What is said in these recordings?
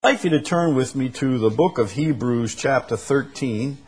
I'd like you to turn with me to the book of Hebrews chapter 13.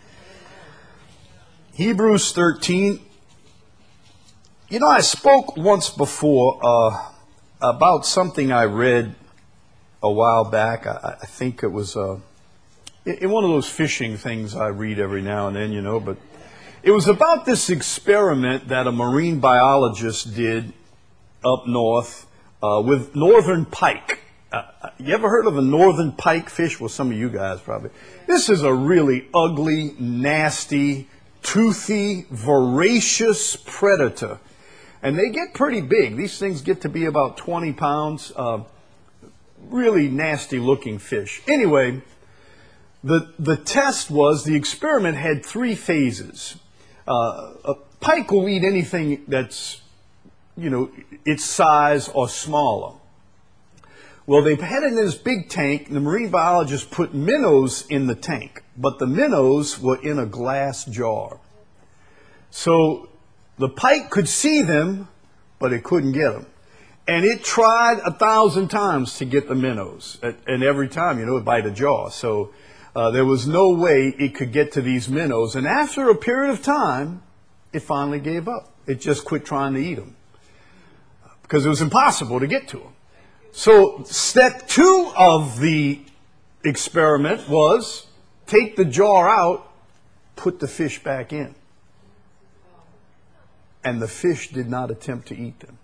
Hebrews 13. You know, I spoke once before about something I read a while back. I think it was in one of those fishing things I read every now and then, you know, but it was about this experiment that a marine biologist did up north with northern pike. You ever heard of a northern pike fish? Well, some of you guys probably. This is a really ugly, nasty, toothy, voracious predator. And they get pretty big. These things get to be about 20 pounds. Really nasty looking fish. Anyway, the test was, the experiment had 3 phases. A pike will eat anything that's, you know, its size or smaller. Well, they had it in this big tank, and the marine biologist put minnows in the tank, but the minnows were in a glass jar. So the pike could see them, but it couldn't get them. And it tried 1,000 times to get the minnows, and every time, you know, it bite a jaw. So there was no way it could get to these minnows. And after a period of time, it finally gave up. It just quit trying to eat them because it was impossible to get to them. So step 2 of the experiment was take the jar out, put the fish back in. And the fish did not attempt to eat them.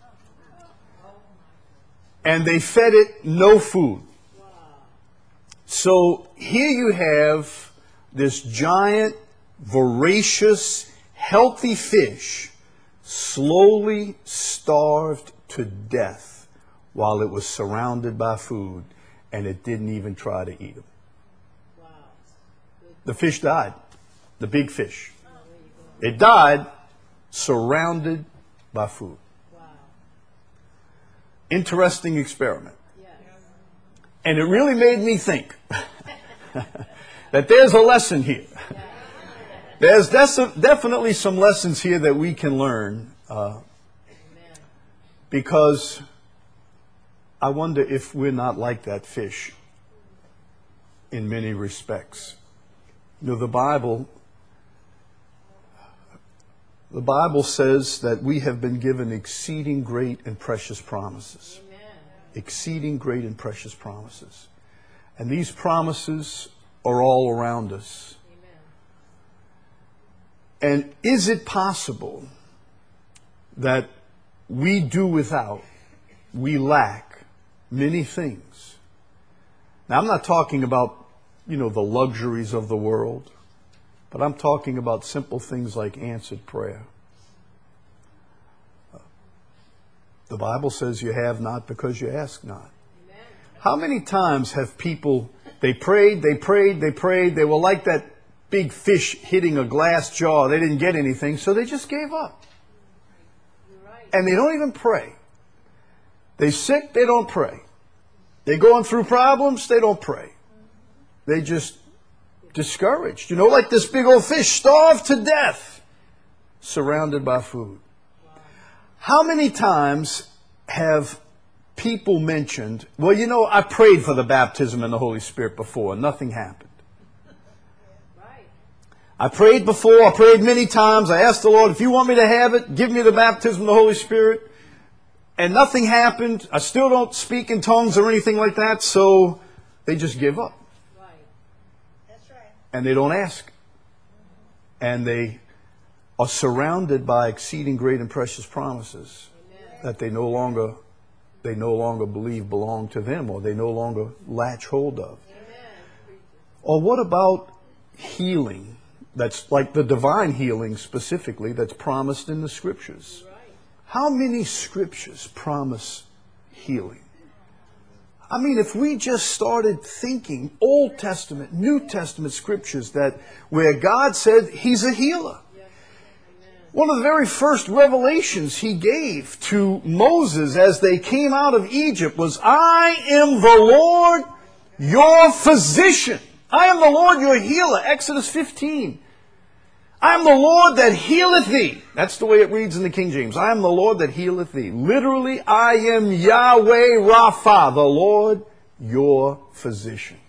And they fed it no food. So here you have this giant, voracious, healthy fish slowly starved to death while it was surrounded by food, and it didn't even try to eat them. Wow. The fish died, the big fish. It died surrounded by food. Wow. Interesting experiment. Yes. And it really made me think that there's a lesson here. There's definitely some lessons here that we can learn because I wonder if we're not like that fish in many respects. You know, the Bible says that we have been given exceeding great and precious promises. Amen. Exceeding great and precious promises. And these promises are all around us. Amen. And is it possible that we do without, we lack many things? Now, I'm not talking about, you know, the luxuries of the world, but I'm talking about simple things like answered prayer. The Bible says you have not because you ask not. Amen. How many times have people, they prayed, they were like that big fish hitting a glass jar. They didn't get anything, so they just gave up. Right. And they don't even pray. They're sick, they don't pray. They're going through problems, they don't pray. They just discouraged. You know, like this big old fish, starved to death, surrounded by food. How many times have people mentioned, well, you know, I prayed for the baptism in the Holy Spirit before, and nothing happened. I prayed before, I prayed many times, I asked the Lord, if you want me to have it, give me the baptism of the Holy Spirit. And nothing happened. I still don't speak in tongues or anything like that, so they just give up. Right. That's right. And they don't ask. And they are surrounded by exceeding great and precious promises. Amen. That they no longer believe belong to them, or they no longer latch hold of. Amen. Or what about healing? That's like the divine healing specifically that's promised in the Scriptures. How many scriptures promise healing? I mean, if we just started thinking Old Testament, New Testament scriptures that where God said He's a healer. One of the very first revelations He gave to Moses as they came out of Egypt was, I am the Lord, your physician. I am the Lord, your healer. Exodus 15. I am the Lord that healeth thee. That's the way it reads in the King James. I am the Lord that healeth thee. Literally, I am Yahweh Rapha, the Lord your physician.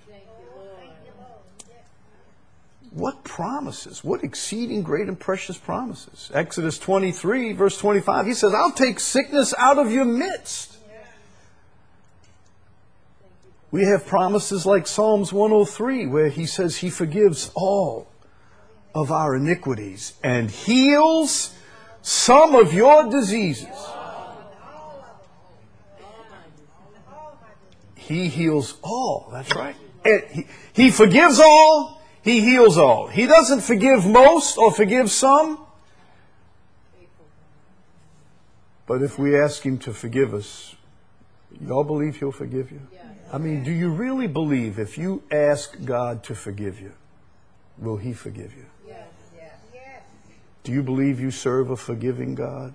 What promises? What exceeding great and precious promises? Exodus 23, verse 25, he says, I'll take sickness out of your midst. We have promises like Psalms 103, where he says he forgives all of our iniquities and heals some of your diseases. He heals all. That's right. And he forgives all. He heals all. He doesn't forgive most or forgive some. But if we ask him to forgive us, y'all believe he'll forgive you? I mean, do you really believe if you ask God to forgive you, will he forgive you? Do you believe you serve a forgiving God?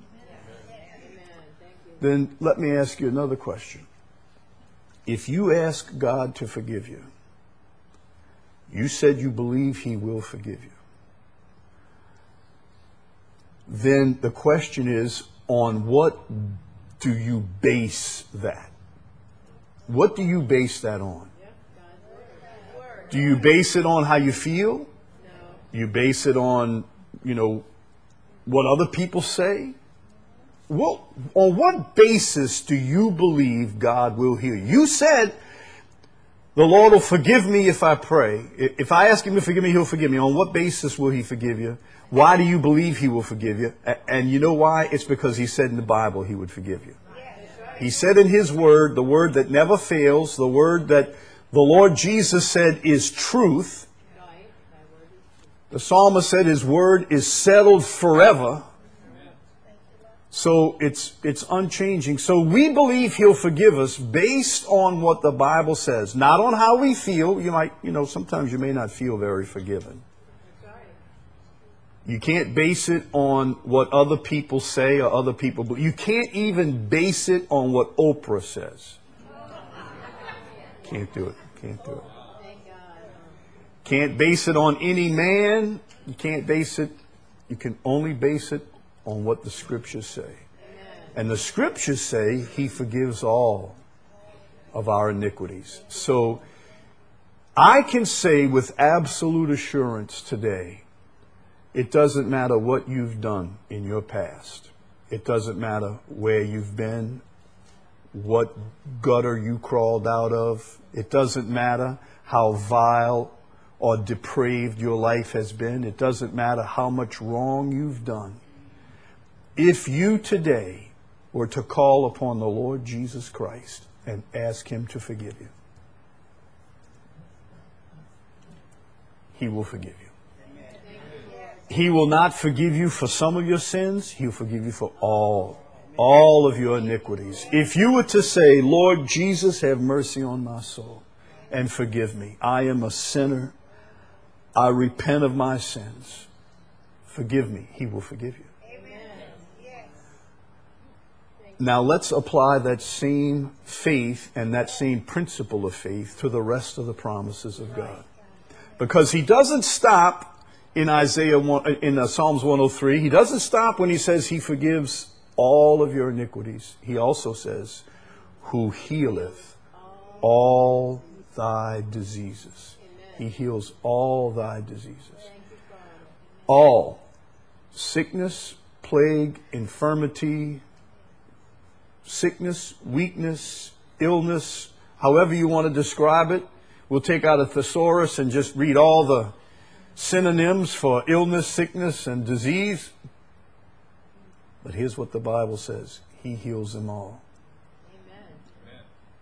Then let me ask you another question. If you ask God to forgive you, you said you believe he will forgive you. Then the question is, on what do you base that? What do you base that on? Do you base it on how you feel? You base it on, what other people say? Well, on what basis do you believe God will heal you? You said the Lord will forgive me if I pray. If I ask him to forgive me, he'll forgive me. On what basis will he forgive you? Why do you believe he will forgive you? And you know why? It's because he said in the Bible he would forgive you. He said in his word, the word that never fails, the word that the Lord Jesus said is truth. The psalmist said his word is settled forever. So it's unchanging. So we believe he'll forgive us based on what the Bible says, not on how we feel. You might, sometimes you may not feel very forgiven. You can't base it on what other people say or other people, but you can't even base it on what Oprah says. Can't do it. Can't do it. Can't base it on any man. You can't base it. You can only base it on what the scriptures say. And the scriptures say he forgives all of our iniquities. So I can say with absolute assurance today, it doesn't matter what you've done in your past. It doesn't matter where you've been, what gutter you crawled out of. It doesn't matter how vile or depraved your life has been. It doesn't matter how much wrong you've done. If you today were to call upon the Lord Jesus Christ and ask him to forgive you, he will forgive you. He will not forgive you for some of your sins. He'll forgive you for all of your iniquities. If you were to say, Lord Jesus, have mercy on my soul and forgive me. I am a sinner. I repent of my sins. Forgive me. He will forgive you. Now let's apply that same faith and that same principle of faith to the rest of the promises of God. Because he doesn't stop in Psalms 103. He doesn't stop when he says he forgives all of your iniquities. He also says, who healeth all thy diseases. He heals all thy diseases. All. Sickness, plague, infirmity, sickness, weakness, illness, however you want to describe it. We'll take out a thesaurus and just read all the synonyms for illness, sickness, and disease. But here's what the Bible says. He heals them all. Amen.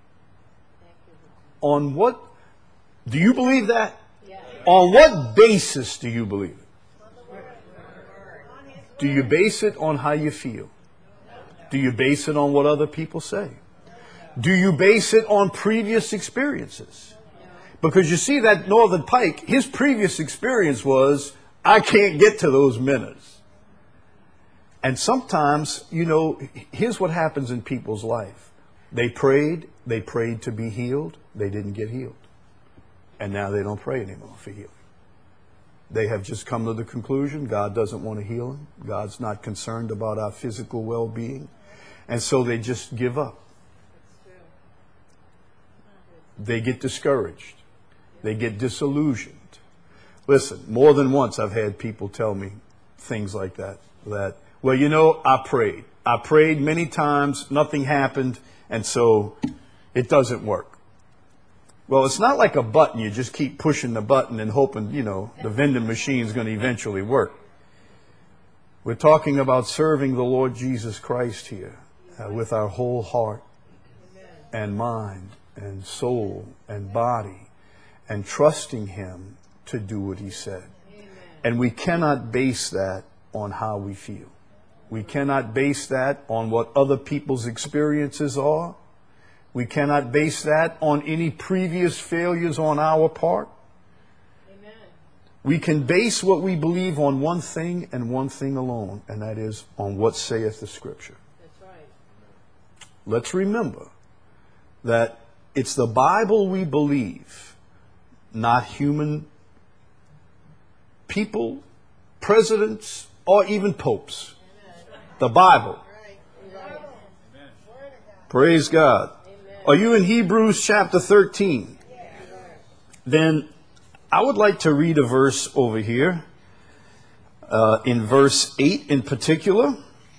On what? Do you believe that? Yeah. On what basis do you believe it? Do you base it on how you feel? Do you base it on what other people say? Do you base it on previous experiences? Because you see that Northern Pike, his previous experience was, I can't get to those minutes. And sometimes, here's what happens in people's life. They prayed to be healed, they didn't get healed. And now they don't pray anymore for healing. They have just come to the conclusion God doesn't want to heal them. God's not concerned about our physical well-being. And so they just give up. they get discouraged. They get disillusioned. Listen, more than once I've had people tell me things like that. Well, you know, I prayed. I prayed many times, nothing happened, and so it doesn't work. Well, it's not like a button. You just keep pushing the button and hoping, you know, the vending machine is going to eventually work. We're talking about serving the Lord Jesus Christ here with our whole heart and mind and soul and body and trusting Him to do what He said. And we cannot base that on how we feel. We cannot base that on what other people's experiences are. We cannot base that on any previous failures on our part. Amen. We can base what we believe on one thing and one thing alone, and that is on what saith the Scripture. That's right. Let's remember that it's the Bible we believe, not human people, presidents, or even popes. The Bible. Praise God. Are you in Hebrews chapter 13? Then I would like to read a verse over here, in verse 8 in particular.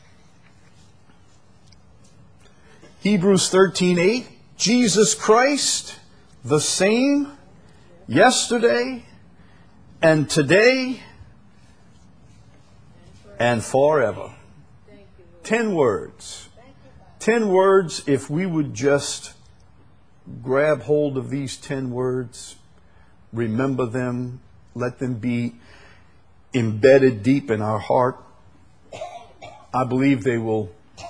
Hebrews 13:8. Jesus Christ, the same yesterday and today and forever. 10 words. 10 words, if we would just grab hold of these 10 words, remember them, let them be embedded deep in our heart, I believe they will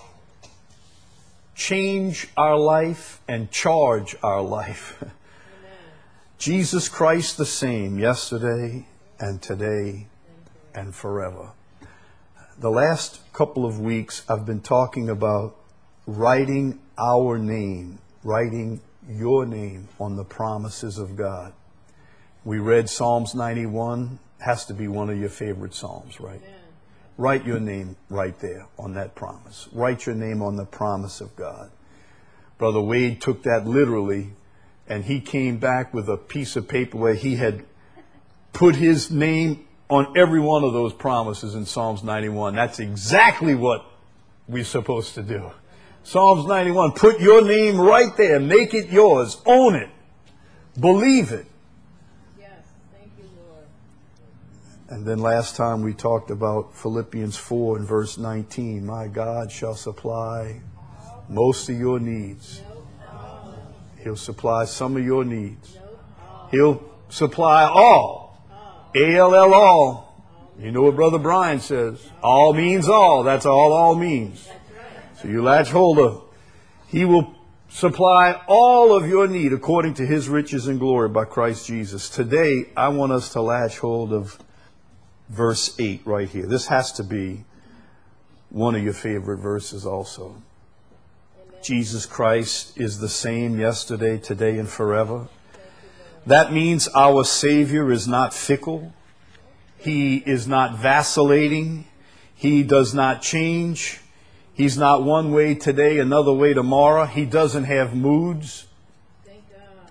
change our life and charge our life. Jesus Christ the same yesterday and today and forever. The last couple of weeks I've been talking about writing our name, writing your name on the promises of God. We read Psalms 91, has to be one of your favorite Psalms, right? Amen. Write your name right there on that promise. Write your name on the promise of God. Brother Wade took that literally, and he came back with a piece of paper where he had put his name on every one of those promises in Psalms 91. That's exactly what we're supposed to do. Psalms 91, put your name right there. Make it yours. Own it. Believe it. Yes, thank you, Lord. And then last time we talked about Philippians 4 and verse 19. My God shall supply most of your needs. He'll supply some of your needs. He'll supply all. A-L-L, all. You know what Brother Brian says. All means all. That's all means. So you latch hold of. He will supply all of your need according to His riches and glory by Christ Jesus. Today, I want us to latch hold of verse 8 right here. This has to be one of your favorite verses also. Amen. Jesus Christ is the same yesterday, today, and forever. That means our Savior is not fickle. He is not vacillating. He does not change. He's not one way today, another way tomorrow. He doesn't have moods. Thank God.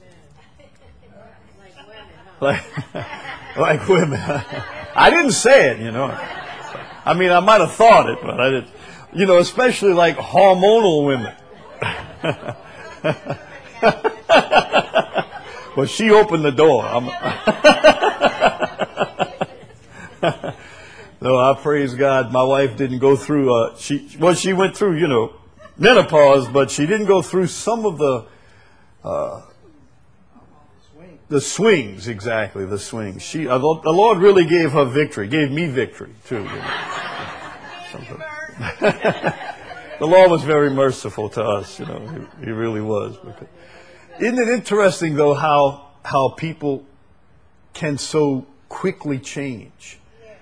Amen. Like women. I didn't say it, you know. I mean, I might have thought it, but I didn't. You know, especially like hormonal women. Well, she opened the door. No, I praise God. My wife didn't go through. She went through, you know, menopause, but she didn't go through some of the swings. Exactly, the swings. The Lord really gave her victory. Gave me victory too. You know. The Lord was very merciful to us. You know, He really was. Isn't it interesting, though, how people can so quickly change?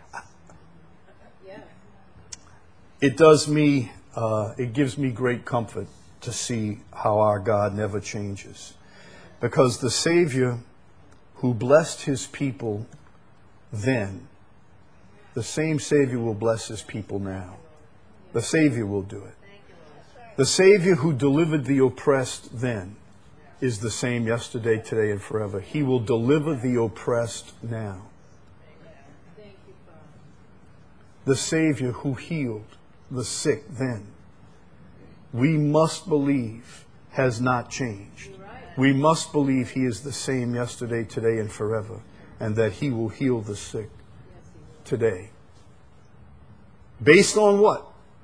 It gives me great comfort to see how our God never changes. Because the Savior who blessed His people then, the same Savior will bless His people now. The Savior will do it. The Savior who delivered the oppressed then is the same yesterday, today, and forever. He will deliver the oppressed now. Thank you, Father. The Savior who healed the sick then, we must believe has not changed. We must believe He is the same yesterday, today, and forever, and that He will heal the sick today. Based on what?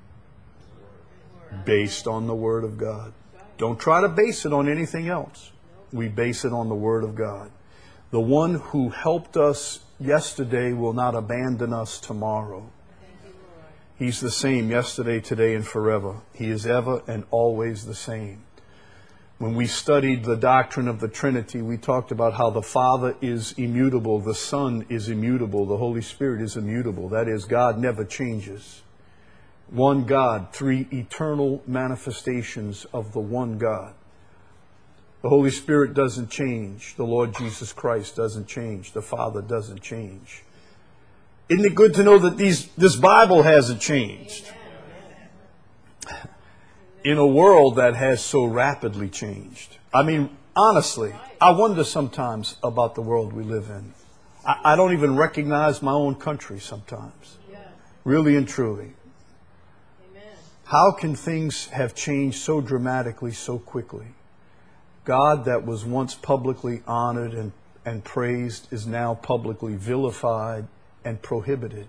Based on the Word of God. Don't try to base it on anything else. We base it on the Word of God. The one who helped us yesterday will not abandon us tomorrow. He's the same yesterday, today, and forever. He is ever and always the same. When we studied the doctrine of the Trinity, we talked about how the Father is immutable, the Son is immutable, the Holy Spirit is immutable. That is, God never changes. One God, three eternal manifestations of the one God. The Holy Spirit doesn't change. The Lord Jesus Christ doesn't change. The Father doesn't change. Isn't it good to know that this Bible hasn't changed? In a world that has so rapidly changed. I mean, honestly, I wonder sometimes about the world we live in. I don't even recognize my own country sometimes. Really and truly. How can things have changed so dramatically, so quickly? God that was once publicly honored and praised is now publicly vilified and prohibited.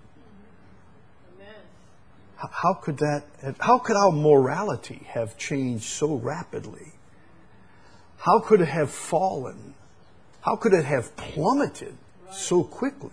How could our morality have changed so rapidly? How could it have fallen? How could it have plummeted so quickly?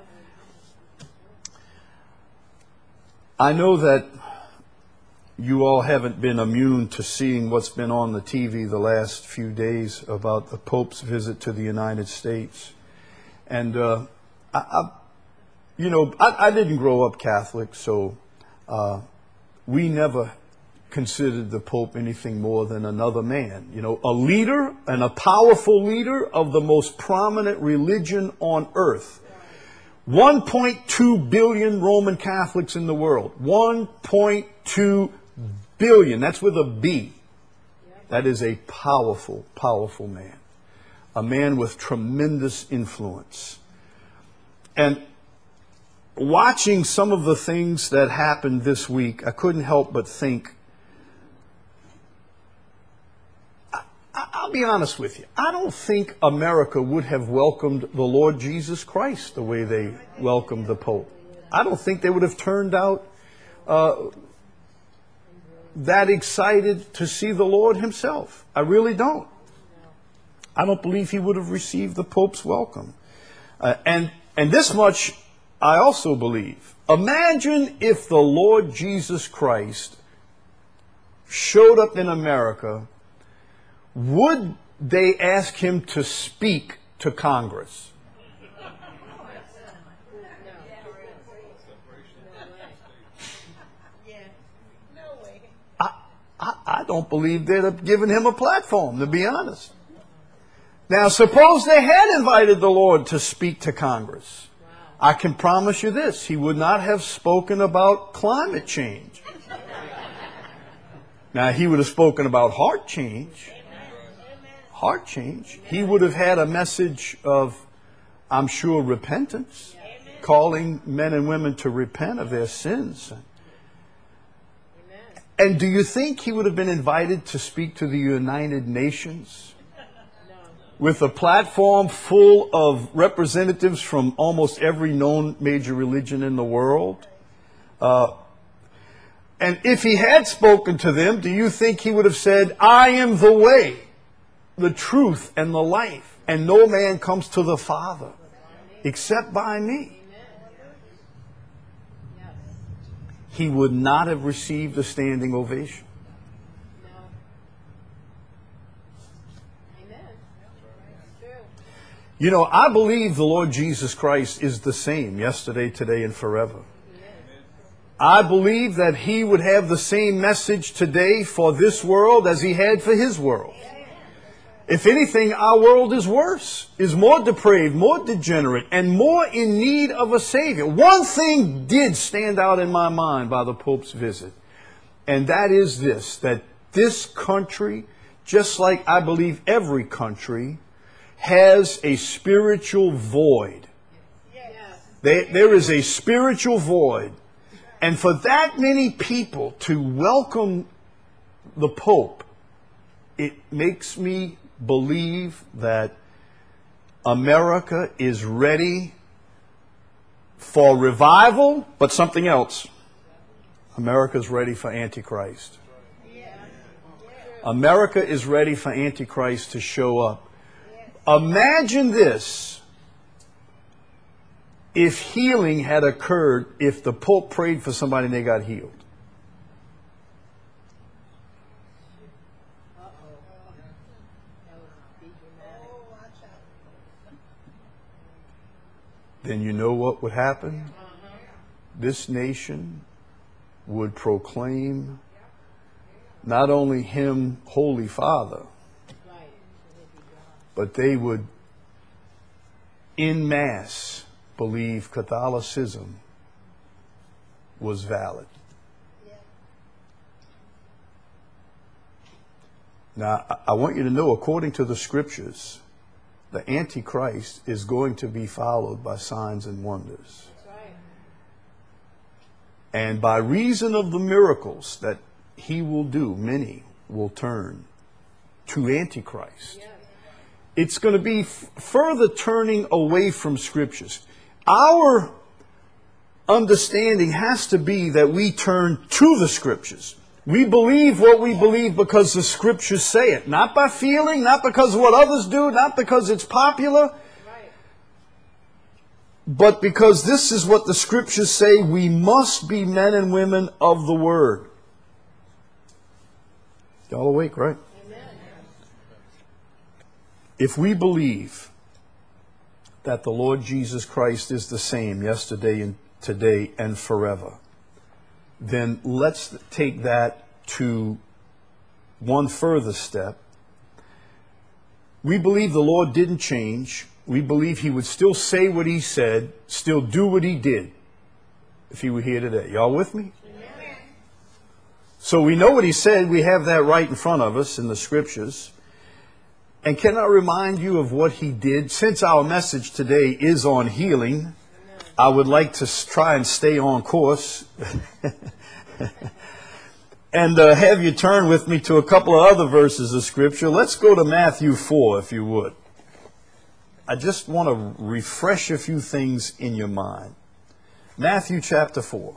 I know that you all haven't been immune to seeing what's been on the TV the last few days about the Pope's visit to the United States. And, I didn't grow up Catholic, so we never considered the Pope anything more than another man. You know, a leader and a powerful leader of the most prominent religion on earth. 1.2 billion Roman Catholics in the world. 1.2 billion. That's with a B. That is a powerful, powerful man. A man with tremendous influence. And watching some of the things that happened this week, I couldn't help but think, I'll be honest with you, I don't think America would have welcomed the Lord Jesus Christ the way they welcomed the Pope. I don't think they would have turned out that excited to see the Lord Himself. I really don't. I don't believe he would have received the Pope's welcome. And this much I also believe. Imagine if the Lord Jesus Christ showed up in America, would they ask Him to speak to Congress? I don't believe they'd have given Him a platform, to be honest. Now, suppose they had invited the Lord to speak to Congress. I can promise you this, He would not have spoken about climate change. Now, He would have spoken about heart change. Heart change. He would have had a message of, I'm sure, repentance, calling men and women to repent of their sins. And do you think He would have been invited to speak to the United Nations with a platform full of representatives from almost every known major religion in the world? And if He had spoken to them, do you think He would have said, I am the way, the truth, and the life, and no man comes to the Father except by me? He would not have received a standing ovation. You know, I believe the Lord Jesus Christ is the same yesterday, today, and forever. I believe that He would have the same message today for this world as He had for His world. If anything, our world is worse, is more depraved, more degenerate, and more in need of a Savior. One thing did stand out in my mind by the Pope's visit, and that is this, that this country just like I believe every country, has a spiritual void. There is a spiritual void. And for that many people to welcome the Pope, it makes me believe that America is ready for revival, but something else. America's ready for Antichrist. America is ready for Antichrist to show up. Imagine this. If healing had occurred, if the Pope prayed for somebody and they got healed. Then you know what would happen? This nation would proclaim not only Him Holy Father, but they would en masse believe Catholicism was valid. Now, I want you to know, according to the Scriptures, the Antichrist is going to be followed by signs and wonders. And by reason of the miracles that he will do, many will turn to Antichrist. It's going to be further turning away from Scriptures. Our understanding has to be that we turn to the Scriptures. We believe what we believe because the Scriptures say it. Not by feeling, not because of what others do, not because it's popular. But because this is what the Scriptures say, we must be men and women of the Word. Y'all awake, right? Amen. If we believe that the Lord Jesus Christ is the same yesterday and today and forever, then let's take that to one further step. We believe the Lord didn't change. We believe He would still say what He said, still do what He did if He were here today. Y'all with me? Amen. So we know what He said. We have that right in front of us in the Scriptures. And can I remind you of what He did? Since our message today is on healing, I would like to try and stay on course. And have you turn with me to a couple of other verses of Scripture. Let's go to Matthew 4, if you would. I just want to refresh a few things in your mind. Matthew chapter 4.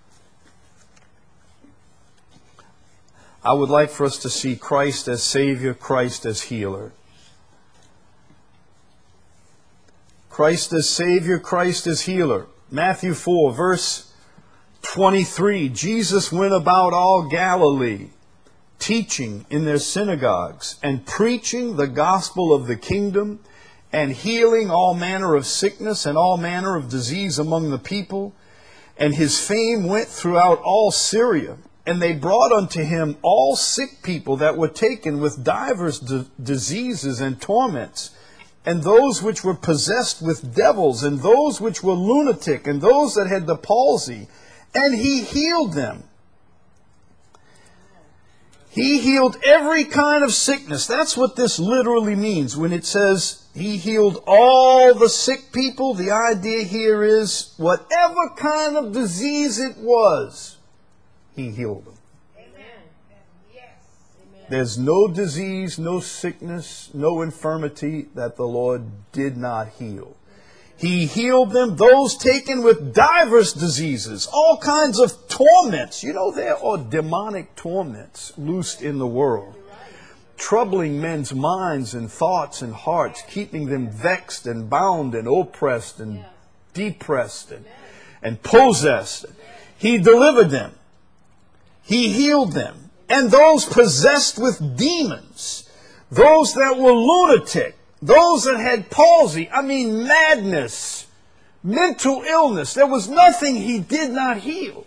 I would like for us to see Christ as Savior, Christ as healer. Christ as Savior, Christ as healer. Matthew 4, verse 23. Jesus went about all Galilee, teaching in their synagogues and preaching the gospel of the kingdom and healing all manner of sickness and all manner of disease among the people. And His fame went throughout all Syria. And they brought unto Him all sick people that were taken with divers diseases and torments, and those which were possessed with devils, and those which were lunatic, and those that had the palsy. And He healed them. He healed every kind of sickness. That's what this literally means. When it says He healed all the sick people, the idea here is whatever kind of disease it was, He healed them. Amen. Yes. There's no disease, no sickness, no infirmity that the Lord did not heal. He healed them, those taken with diverse diseases, all kinds of torments. You know, there are demonic torments loosed in the world, troubling men's minds and thoughts and hearts, keeping them vexed and bound and oppressed and depressed and possessed. He delivered them. He healed them. And those possessed with demons, those that were lunatic, those that had palsy, madness, mental illness. There was nothing He did not heal.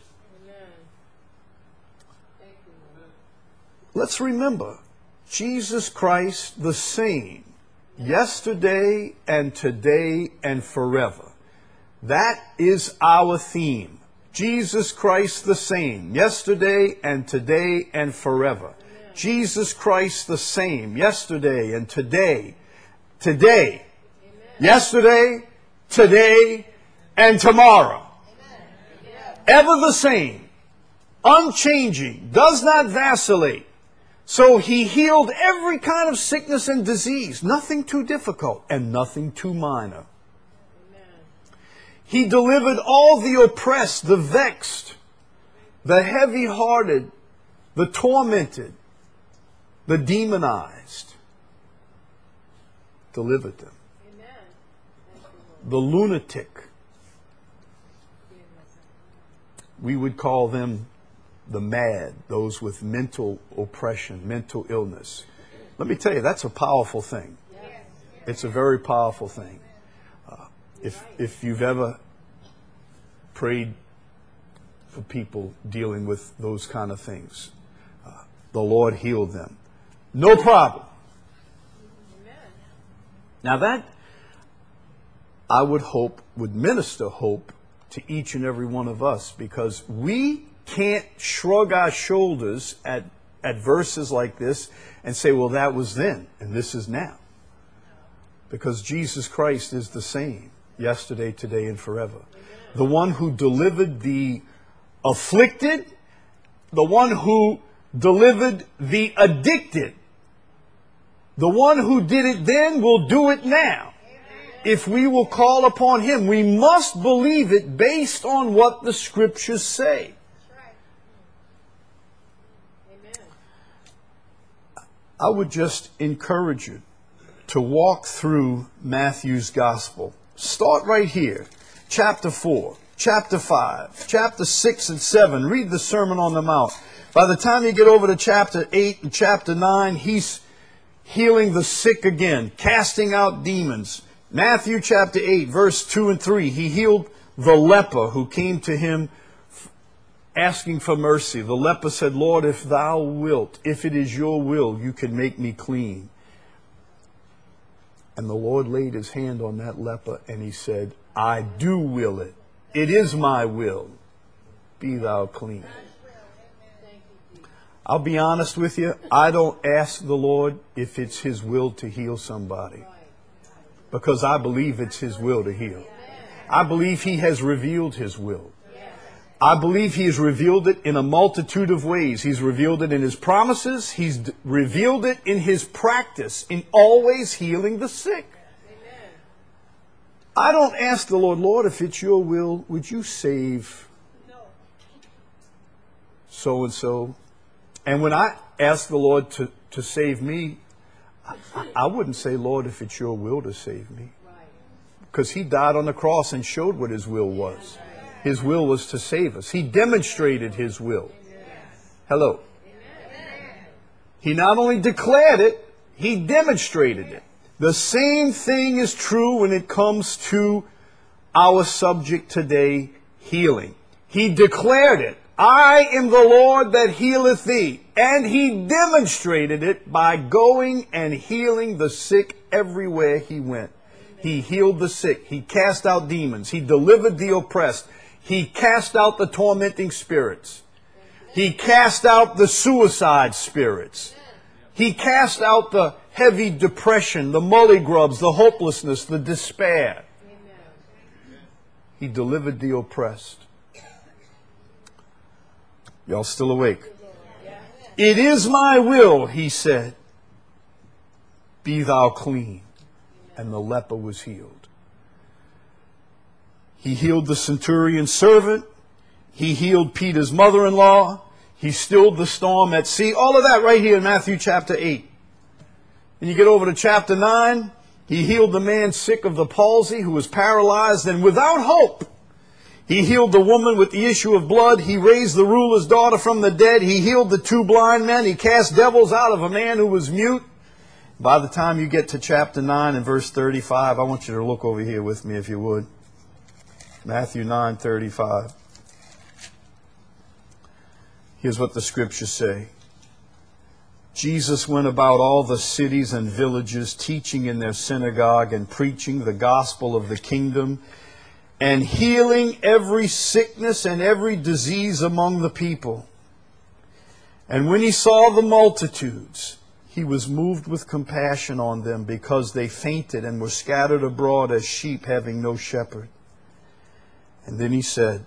Let's remember, Jesus Christ the same, yesterday and today and forever. That is our theme. Jesus Christ the same, yesterday and today and forever. Jesus Christ the same yesterday and today. Today. Yesterday, today, and tomorrow. Ever the same. Unchanging. Does not vacillate. So he healed every kind of sickness and disease. Nothing too difficult and nothing too minor. He delivered all the oppressed, the vexed, the heavy-hearted, the tormented, the demonized. Delivered them. The lunatic. We would call them the mad, those with mental oppression, mental illness. Let me tell you, that's a powerful thing. It's a very powerful thing. If you've ever prayed for people dealing with those kind of things, the Lord healed them. No problem. Now that, I would hope, would minister hope to each and every one of us, because we can't shrug our shoulders at verses like this and say, well, that was then and this is now. Because Jesus Christ is the same yesterday, today, and forever. The one who delivered the afflicted, the one who delivered the addicted, the one who did it then will do it now. If we will call upon Him, we must believe it based on what the Scriptures say. I would just encourage you to walk through Matthew's Gospel. Start right here. Chapter 4, chapter 5, chapter 6 and 7. Read the Sermon on the Mount. By the time you get over to chapter 8 and chapter 9, He's healing the sick again, casting out demons. Matthew chapter 8, verse 2 and 3. He healed the leper who came to Him asking for mercy. The leper said, Lord, if thou wilt, if it is your will, you can make me clean. And the Lord laid His hand on that leper and He said, I do will it. It is my will. Be thou clean. I'll be honest with you. I don't ask the Lord if it's His will to heal somebody, because I believe it's His will to heal. I believe He has revealed His will. I believe He has revealed it in a multitude of ways. He's revealed it in His promises. He's revealed it in His practice in always healing the sick. I don't ask the Lord, Lord, if it's your will, would you save so-and-so? And when I ask the Lord to save me, I wouldn't say, Lord, if it's your will to save me. Because He died on the cross and showed what His will was. His will was to save us. He demonstrated His will. Hello. He not only declared it, He demonstrated it. The same thing is true when it comes to our subject today, healing. He declared it. I am the Lord that healeth thee. And He demonstrated it by going and healing the sick everywhere He went. He healed the sick. He cast out demons. He delivered the oppressed. He cast out the tormenting spirits. He cast out the suicide spirits. He cast out the heavy depression, the mullygrubs, the hopelessness, the despair. He delivered the oppressed. Y'all still awake? It is my will, He said, be thou clean. And the leper was healed. He healed the centurion's servant. He healed Peter's mother-in-law. He stilled the storm at sea. All of that right here in Matthew chapter 8. And you get over to chapter 9. He healed the man sick of the palsy who was paralyzed and without hope. He healed the woman with the issue of blood. He raised the ruler's daughter from the dead. He healed the 2 blind men. He cast devils out of a man who was mute. By the time you get to chapter 9 and verse 35, I want you to look over here with me if you would. Matthew 9:35. Here's what the Scriptures say. Jesus went about all the cities and villages, teaching in their synagogue and preaching the gospel of the kingdom, and healing every sickness and every disease among the people. And when he saw the multitudes, he was moved with compassion on them because they fainted and were scattered abroad as sheep having no shepherd. And then he said,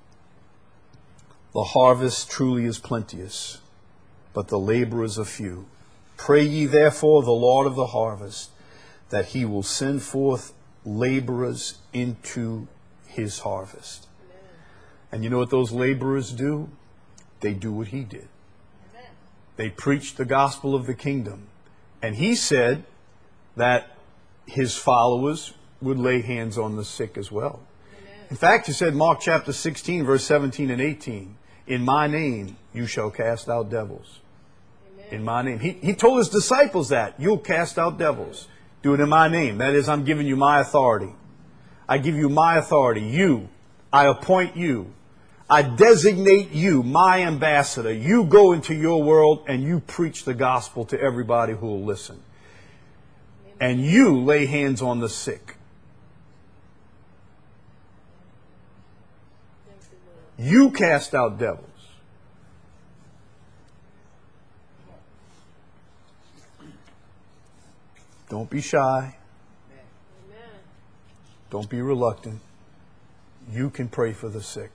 the harvest truly is plenteous, but the laborers are few. Pray ye therefore the Lord of the harvest, that he will send forth laborers into his harvest. And you know what those laborers do? They do what he did. They preach the gospel of the kingdom. And he said that his followers would lay hands on the sick as well. In fact, he said, Mark chapter 16, verse 17 and 18, in my name you shall cast out devils. In my name. He told his disciples that. You'll cast out devils. Do it in my name. That is, I'm giving you my authority. I give you my authority. You. I appoint you. I designate you, my ambassador. You go into your world and you preach the gospel to everybody who will listen. And you lay hands on the sick. You cast out devils. Don't be shy. Don't be reluctant. You can pray for the sick.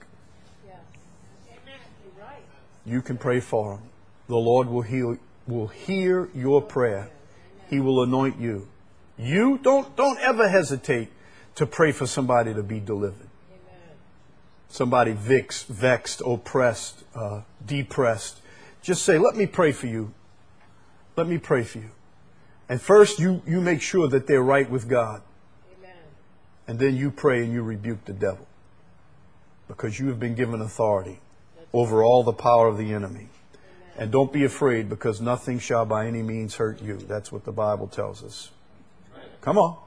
You can pray for them. The Lord will hear your prayer. He will anoint you. You don't ever hesitate to pray for somebody to be delivered. Somebody vexed, oppressed, depressed. Just say, let me pray for you. Let me pray for you. And first you make sure that they're right with God. And then you pray and you rebuke the devil. Because you have been given authority over all the power of the enemy. And don't be afraid, because nothing shall by any means hurt you. That's what the Bible tells us. Come on.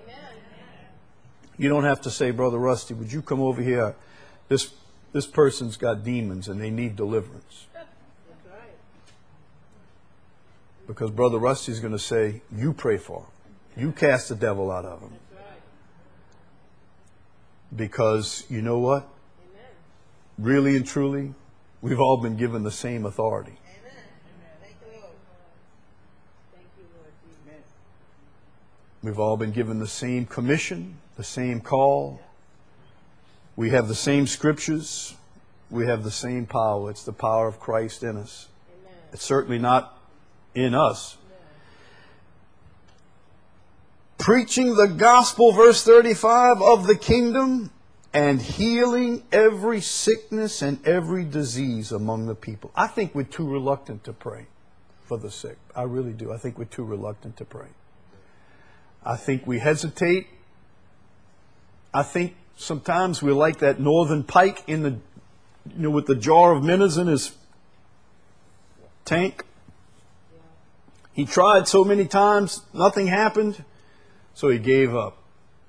You don't have to say, Brother Rusty, would you come over here? This person's got demons and they need deliverance. Because Brother Rusty's going to say, you pray for him. You cast the devil out of him. Because you know what? Really and truly, we've all been given the same authority. We've all been given the same commission, the same call. We have the same scriptures. We have the same power. It's the power of Christ in us. It's certainly not in us. Preaching the gospel, verse 35, of the kingdom, and healing every sickness and every disease among the people. I think we're too reluctant to pray for the sick. I really do. I think we're too reluctant to pray. I think we hesitate. I think sometimes we're like that northern pike in the, with the jar of minnows in his tank. He tried so many times, nothing happened, so he gave up.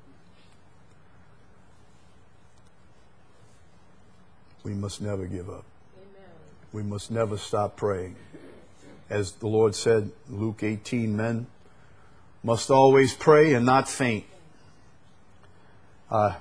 We must never give up. We must never stop praying. As the Lord said, Luke 18, men must always pray and not faint. I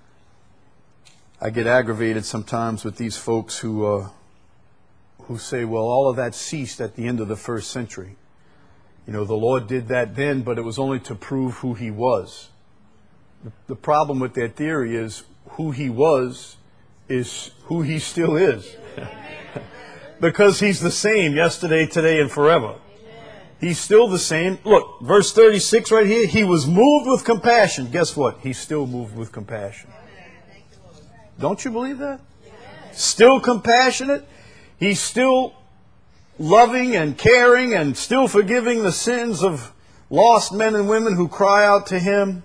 get aggravated sometimes with these folks who say, well, all of that ceased at the end of the first century. You know, the Lord did that then, but it was only to prove who he was. The problem with their theory is who he was is who he still is. Because he's the same yesterday, today, and forever. He's still the same. Look, verse 36 right here. He was moved with compassion. Guess what? He's still moved with compassion. Don't you believe that? Still compassionate. He's still loving and caring and still forgiving the sins of lost men and women who cry out to him.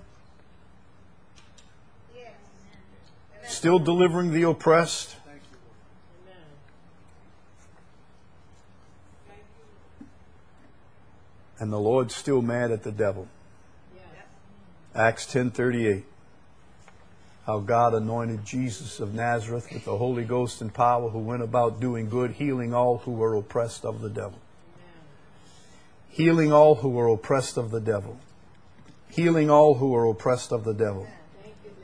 Still delivering the oppressed. And the Lord's still mad at the devil. Acts 10:38. How God anointed Jesus of Nazareth with the Holy Ghost and power, who went about doing good, healing all who were oppressed of the devil. Healing all who were oppressed of the devil. Healing all who were oppressed of the devil.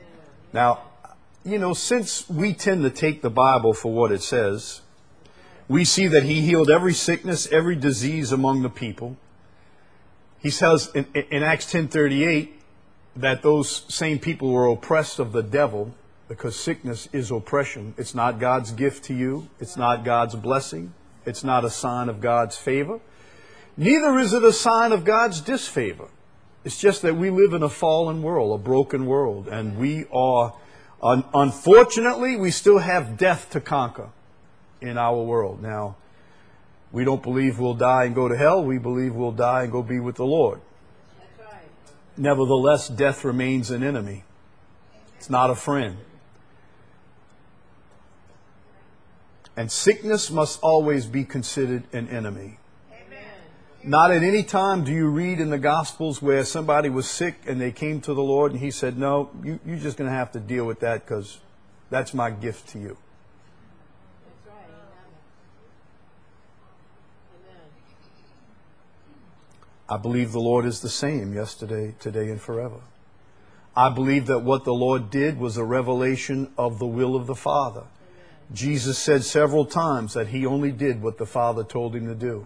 Now, you know, since we tend to take the Bible for what it says, We see that he healed every sickness, every disease among the people. He says in Acts 10:38 that those same people were oppressed of the devil, because sickness is oppression. It's not God's gift to you. It's not God's blessing. It's not a sign of God's favor. Neither is it a sign of God's disfavor. It's just that we live in a fallen world, a broken world, and we are, unfortunately, we still have death to conquer in our world. Now, we don't believe we'll die and go to hell. We believe we'll die and go be with the Lord. That's right. Nevertheless, death remains an enemy. It's not a friend. And sickness must always be considered an enemy. Amen. Not at any time do you read in the Gospels where somebody was sick and they came to the Lord and he said, no, you're just going to have to deal with that because that's my gift to you. That's right. Amen. I believe the Lord is the same yesterday, today, and forever. I believe that what the Lord did was a revelation of the will of the Father. Jesus said several times that he only did what the Father told him to do.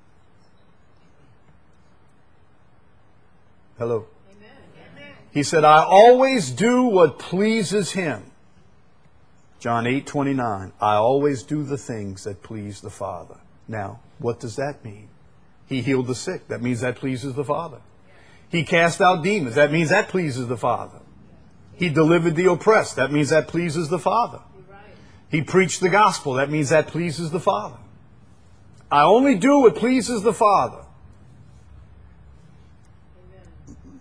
Hello. Amen. He said, I always do what pleases him. John 8:29. I always do the things that please the Father. Now, what does that mean? He healed the sick. That means that pleases the Father. He cast out demons. That means that pleases the Father. He delivered the oppressed. That means that pleases the Father. He preached the gospel. That means that pleases the Father. I only do what pleases the Father. Amen.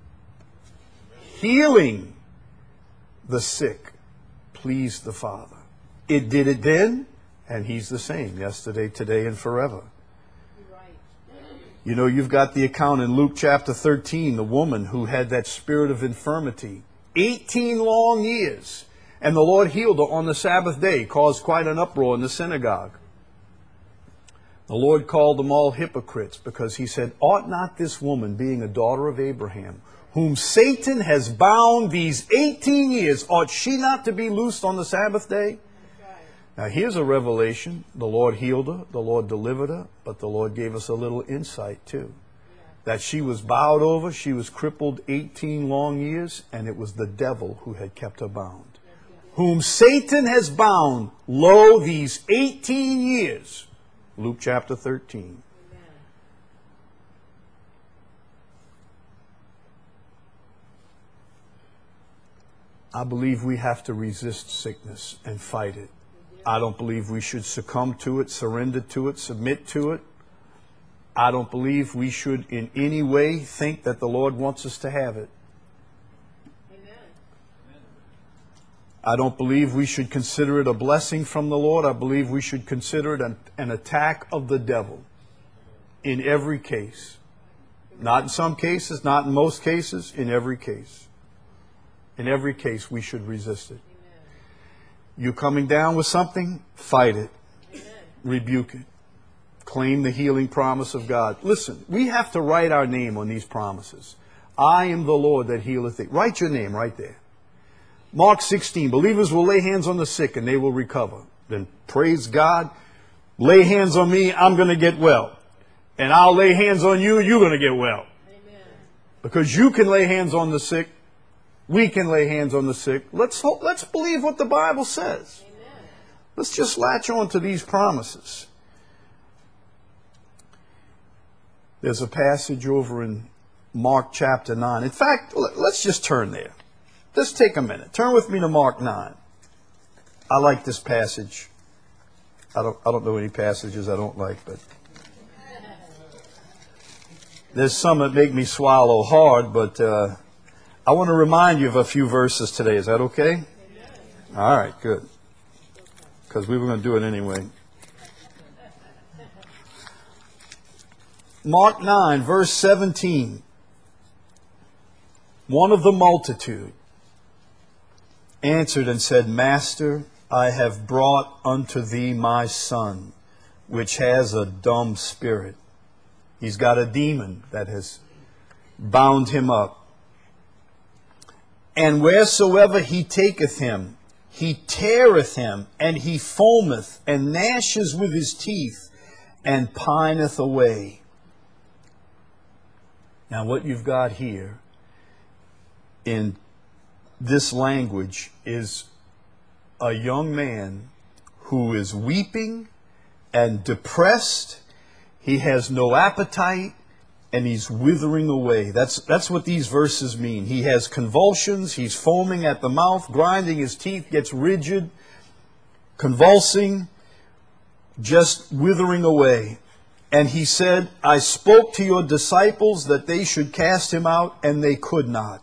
Healing the sick pleased the Father. It did it then, and he's the same yesterday, today, and forever. You're right. You know, you've got the account in Luke chapter 13, the woman who had that spirit of infirmity, 18 long years. And the Lord healed her on the Sabbath day, caused quite an uproar in the synagogue. The Lord called them all hypocrites because he said, ought not this woman, being a daughter of Abraham, whom Satan has bound these 18 years, ought she not to be loosed on the Sabbath day? Now here's a revelation. The Lord healed her, the Lord delivered her, but the Lord gave us a little insight too. That she was bowed over, she was crippled 18 long years, and it was the devil who had kept her bound. Whom Satan has bound, lo, these 18 years. Luke chapter 13. I believe we have to resist sickness and fight it. I don't believe we should succumb to it, surrender to it, submit to it. I don't believe we should in any way think that the Lord wants us to have it. I don't believe we should consider it a blessing from the Lord. I believe we should consider it an attack of the devil in every case. Not in some cases, not in most cases, in every case. In every case, we should resist it. You coming down with something, fight it. Rebuke it. Claim the healing promise of God. Listen, we have to write our name on these promises. I am the Lord that healeth thee. Write your name right there. Mark 16, believers will lay hands on the sick and they will recover. Then praise God, lay hands on me, I'm going to get well. And I'll lay hands on you, you're going to get well. Amen. Because you can lay hands on the sick, we can lay hands on the sick. Let's believe what the Bible says. Amen. Let's just latch on to these promises. There's a passage over in Mark chapter 9. In fact, let's just turn there. Just take a minute. Turn with me to Mark 9. I like this passage. I don't know any passages I don't like, but there's some that make me swallow hard, but I want to remind you of a few verses today. Is that okay? All right, good. Because we were going to do it anyway. Mark 9, verse 17. One of the multitude answered and said, Master, I have brought unto thee my son, which has a dumb spirit. He's got a demon that has bound him up. And wheresoever he taketh him, he teareth him, and he foameth, and gnasheth with his teeth, and pineth away. Now what you've got here in this language is a young man who is weeping and depressed. He has no appetite, and he's withering away. That's what these verses mean. He has convulsions. He's foaming at the mouth, grinding his teeth, gets rigid, convulsing, just withering away. And he said, I spoke to your disciples that they should cast him out, and they could not.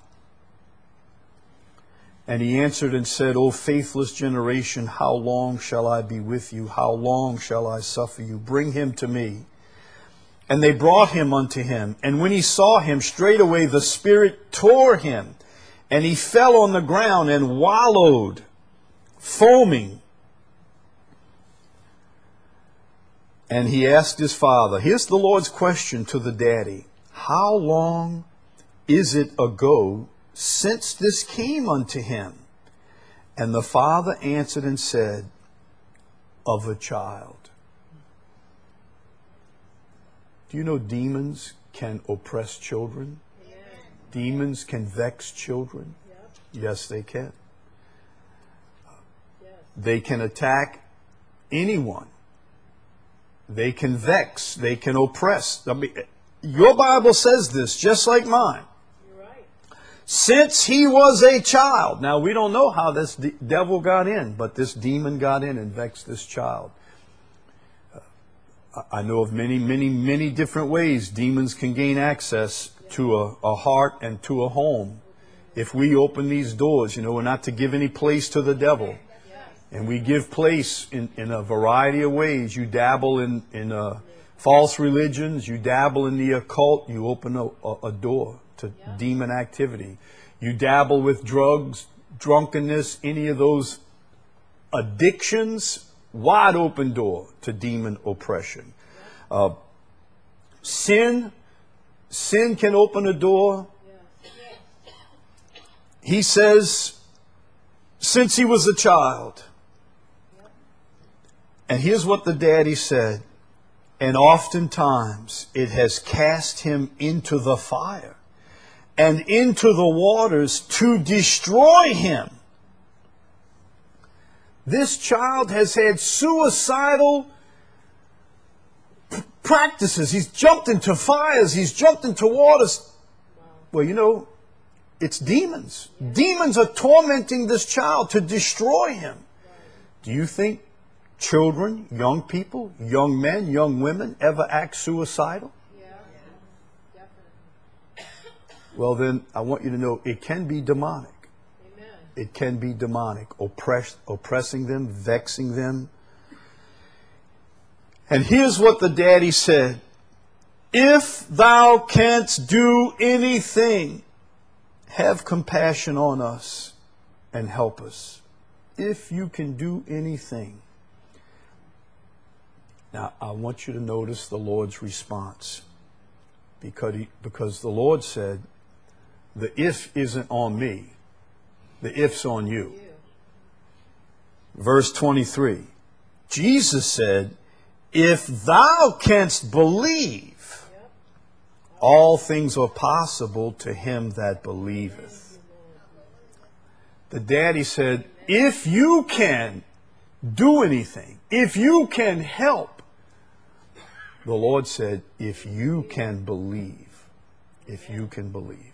And he answered and said, O faithless generation, how long shall I be with you? How long shall I suffer you? Bring him to me. And they brought him unto him. And when he saw him, straightway the Spirit tore him. And he fell on the ground and wallowed, foaming. And he asked his father, here's the Lord's question to the daddy. How long is it ago since this came unto him? And the father answered and said, of a child. Do you know demons can oppress children? Yeah. Demons can vex children? Yep. Yes, they can. Yes. They can attack anyone. They can vex. They can oppress. I mean, your Bible says this, just like mine. You're right. Since he was a child. Now, we don't know how this devil got in, but this demon got in and vexed this child. I know of many different ways demons can gain access to a heart and to a home. If we open these doors, we're not to give any place to the devil. And we give place in a variety of ways. You dabble in false religions. You dabble in the occult. You open a door to demon activity. You dabble with drugs, drunkenness, any of those addictions. Wide open door to demon oppression. Sin can open a door. He says, since he was a child. And here's what the daddy said. And oftentimes it has cast him into the fire and into the waters to destroy him. This child has had suicidal practices. He's jumped into fires. He's jumped into waters. Well, it's demons. Demons are tormenting this child to destroy him. Do you think children, young people, young men, young women ever act suicidal? Yeah, definitely. Well, then I want you to know it can be demonic. It can be demonic, oppressing them, vexing them. And here's what the daddy said. If thou canst do anything, have compassion on us and help us. If you can do anything. Now, I want you to notice the Lord's response. Because the Lord said, the if isn't on me. The if's on you. Verse 23. Jesus said, if thou canst believe, all things are possible to him that believeth. The daddy said, if you can do anything, if you can help, the Lord said, if you can believe, if you can believe.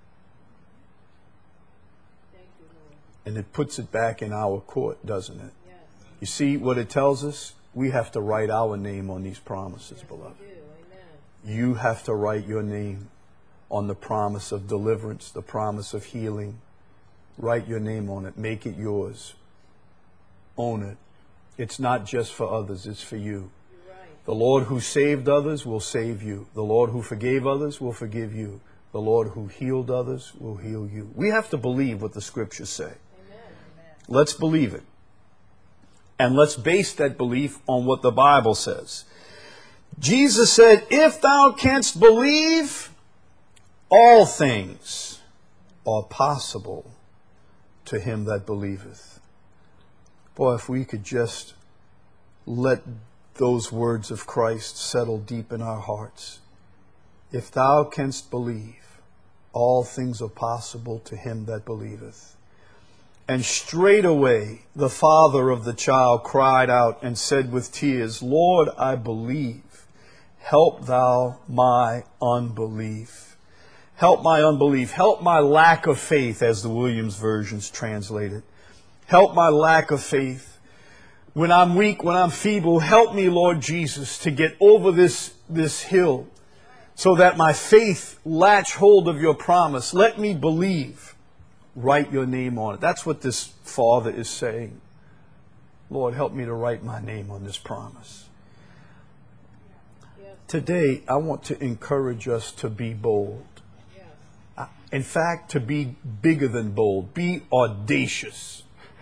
And it puts it back in our court, doesn't it? Yes. You see what it tells us? We have to write our name on these promises, beloved. You have to write your name on the promise of deliverance, the promise of healing. Write your name on it. Make it yours. Own it. It's not just for others, it's for you. Right. The Lord who saved others will save you. The Lord who forgave others will forgive you. The Lord who healed others will heal you. We have to believe what the scriptures say. Let's believe it. And let's base that belief on what the Bible says. Jesus said, if thou canst believe, all things are possible to him that believeth. Boy, if we could just let those words of Christ settle deep in our hearts. If thou canst believe, all things are possible to him that believeth. And straightway the father of the child cried out and said with tears, Lord, I believe. Help thou my unbelief. Help my unbelief. Help my lack of faith, as the Williams versions translate it. Help my lack of faith. When I'm weak, when I'm feeble, help me, Lord Jesus, to get over this hill so that my faith latch hold of your promise. Let me believe. Write your name on it. That's what this father is saying. Lord, help me to write my name on this promise. Yes. Today, I want to encourage us to be bold. Yes. In fact, to be bigger than bold. Be audacious.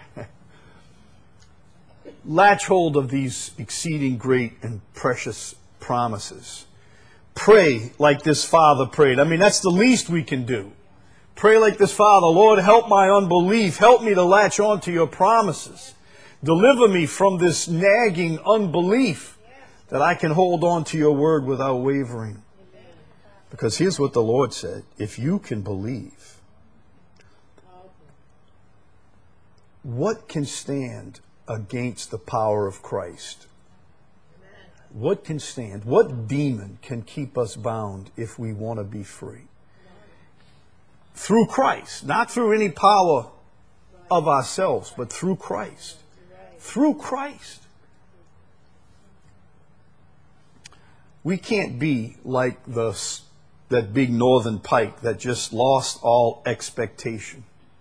Latch hold of these exceeding great and precious promises. Pray like this father prayed. I mean, that's the least we can do. Pray like this father. Lord, help my unbelief. Help me to latch on to your promises. Deliver me from this nagging unbelief that I can hold on to your word without wavering. Because here's what the Lord said. If you can believe, what can stand against the power of Christ? What can stand? What demon can keep us bound if we want to be free? Through Christ, not through any power of ourselves, but through Christ. Through Christ. We can't be like that big northern pike that just lost all expectation.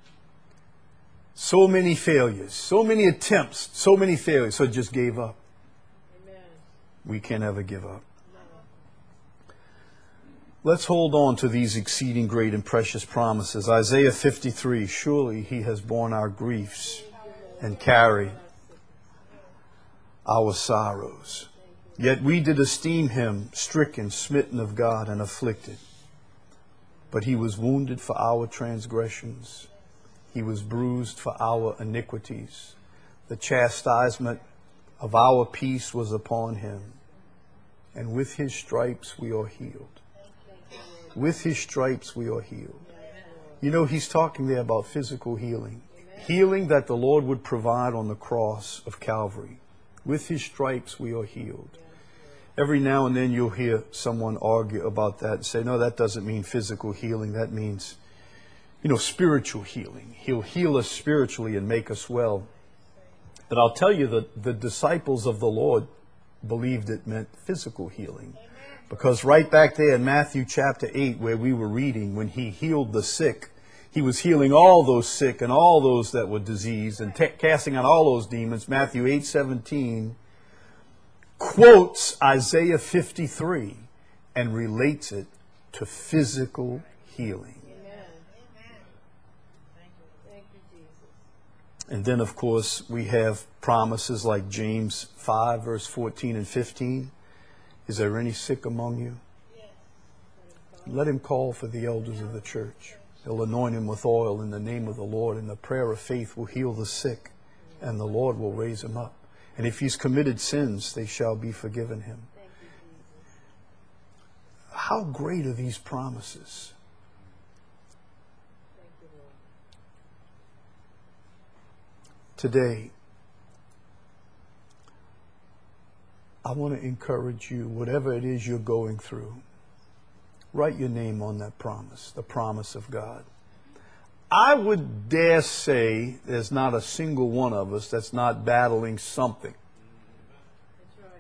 So many failures, so many attempts, so many failures, so it just gave up. Amen. We can't ever give up. No. Let's hold on to these exceeding great and precious promises. Isaiah 53, surely he has borne our griefs and carried our sorrows. Yet we did esteem him stricken, smitten of God, and afflicted. But he was wounded for our transgressions. He was bruised for our iniquities. The chastisement of our peace was upon him. And with his stripes we are healed. With his stripes we are healed. You know, he's talking there about physical healing. Healing that the Lord would provide on the cross of Calvary. With his stripes we are healed. Every now and then you'll hear someone argue about that and say, no, that doesn't mean physical healing. That means, spiritual healing. He'll heal us spiritually and make us well. But I'll tell you that the disciples of the Lord believed it meant physical healing. Because right back there in Matthew chapter 8, where we were reading, when he healed the sick, he was healing all those sick and all those that were diseased and casting out all those demons. Matthew 8:17 quotes Isaiah 53 and relates it to physical healing. Amen. Thank you, Jesus. And then, of course, we have promises like James 5, verse 14 and 15. Is there any sick among you? Let him call for the elders of the church. They'll anoint him with oil in the name of the Lord, and the prayer of faith will heal the sick, and the Lord will raise him up. And if he's committed sins, they shall be forgiven him. How great are these promises? Today, I want to encourage you, whatever it is you're going through, write your name on that promise, the promise of God. I would dare say there's not a single one of us that's not battling something. That's right.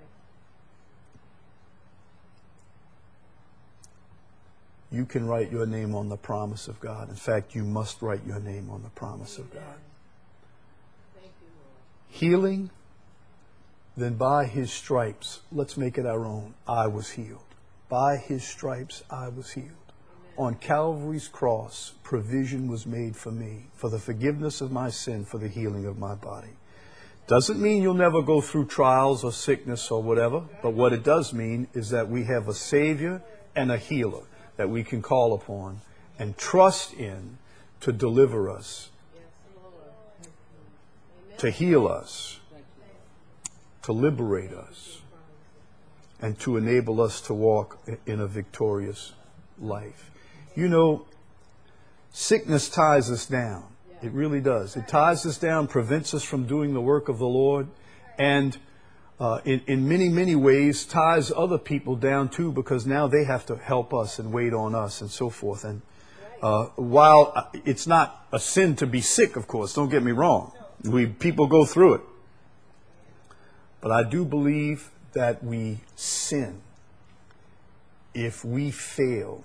You can write your name on the promise of God. In fact, you must write your name on the promise of God. Thank you, Lord. Healing, then by his stripes, let's make it our own, I was healed. By his stripes, I was healed. Amen. On Calvary's cross, provision was made for me, for the forgiveness of my sin, for the healing of my body. Doesn't mean you'll never go through trials or sickness or whatever, but what it does mean is that we have a Savior and a healer that we can call upon and trust in to deliver us, Yes, Lord. Amen. to heal us, to liberate us, and to enable us to walk in a victorious life. You know, sickness ties us down. It really does. It ties us down, prevents us from doing the work of the Lord, and in many, many ways ties other people down too, because now they have to help us and wait on us and so forth. And while it's not a sin to be sick, of course, don't get me wrong. People go through it. But I do believe that we sin if we fail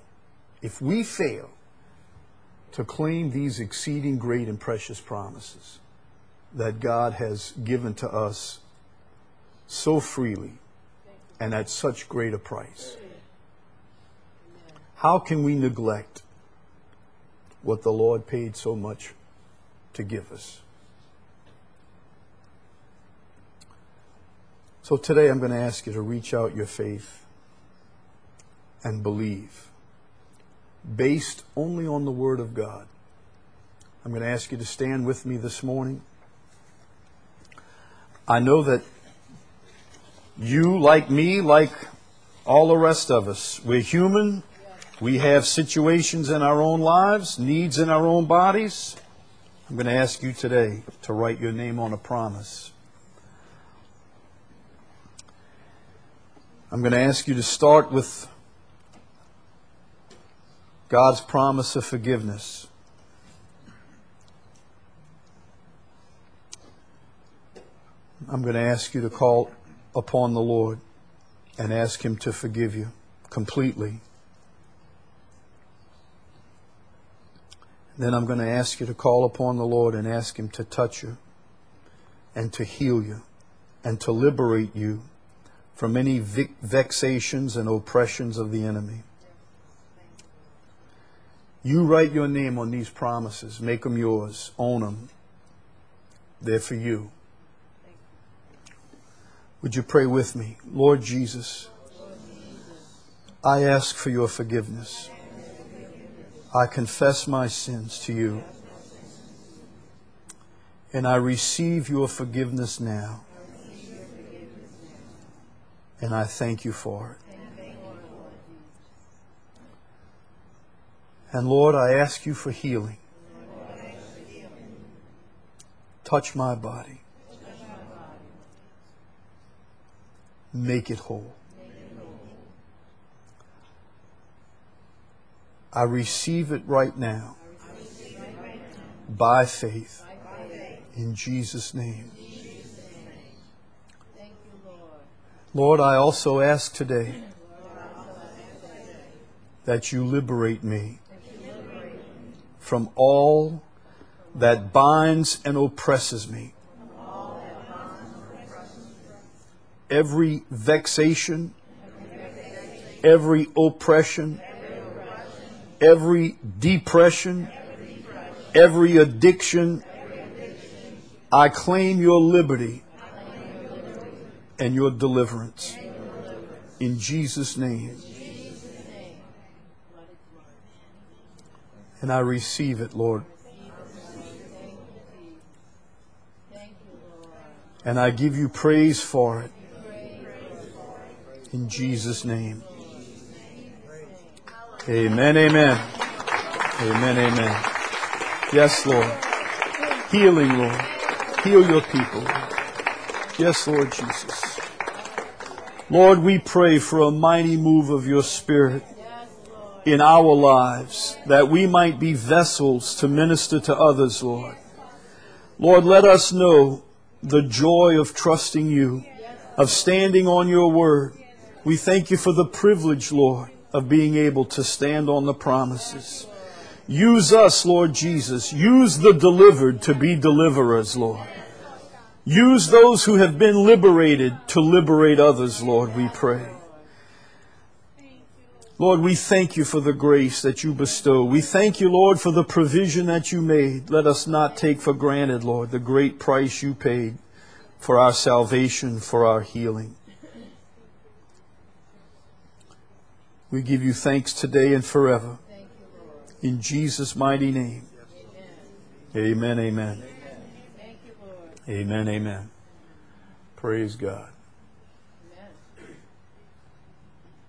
to claim these exceeding great and precious promises that God has given to us so freely and at such great a price. How can we neglect what the Lord paid so much to give us? So today I'm going to ask you to reach out your faith and believe, based only on the Word of God. I'm going to ask you to stand with me this morning. I know that you, like me, like all the rest of us, we're human. We have situations in our own lives, needs in our own bodies. I'm going to ask you today to write your name on a promise. I'm going to ask you to start with God's promise of forgiveness. I'm going to ask you to call upon the Lord and ask Him to forgive you completely. Then I'm going to ask you to call upon the Lord and ask Him to touch you and to heal you and to liberate you from any vexations and oppressions of the enemy. You write your name on these promises. Make them yours. Own them. They're for you. Would you pray with me? Lord Jesus, I ask for your forgiveness. I confess my sins to you. And I receive your forgiveness now. And I thank you for it. And Lord, I ask you for healing. Touch my body. Make it whole. I receive it right now by faith in Jesus' name. Lord, I also ask today that you liberate me from all that binds and oppresses me. Every vexation, every oppression, every depression, every addiction, I claim your liberty and your deliverance. In Jesus' name. And I receive it, Lord. And I give you praise for it. In Jesus' name. Amen, amen. Amen, amen. Yes, Lord. Healing, Lord. Heal your people. Yes, Lord Jesus. Lord, we pray for a mighty move of your Spirit in our lives, that we might be vessels to minister to others, Lord. Lord, let us know the joy of trusting you, of standing on your word. We thank you for the privilege, Lord, of being able to stand on the promises. Use us, Lord Jesus. Use the delivered to be deliverers, Lord. Use those who have been liberated to liberate others, Lord, we pray. Lord, we thank you for the grace that you bestow. We thank you, Lord, for the provision that you made. Let us not take for granted, Lord, the great price you paid for our salvation, for our healing. We give you thanks today and forever. In Jesus' mighty name. Amen, amen. Amen, amen. Praise God.